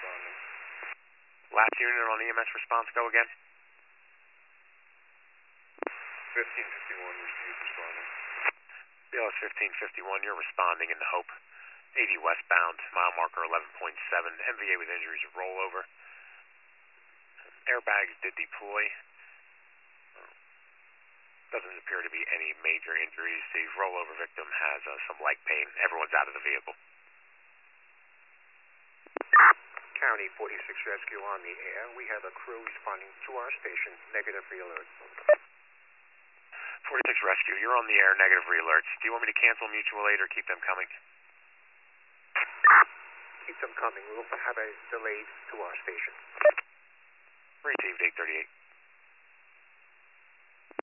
responding. Last unit on EMS response, go again. 1551 received, responding. BLS 1551, you're responding in the Hope. 80 westbound, mile marker 11.7, MVA with injuries of rollover. Airbags did deploy. Doesn't appear to be any major injuries. The rollover victim has some leg pain. Everyone's out of the vehicle. County 46 Rescue on the air. We have a crew responding to our station. Negative re-alert. 46 Rescue, you're on the air, negative re-alerts. Do you want me to cancel mutual aid or keep them coming? Keep them coming. We'll have a delay to our station. Received 838.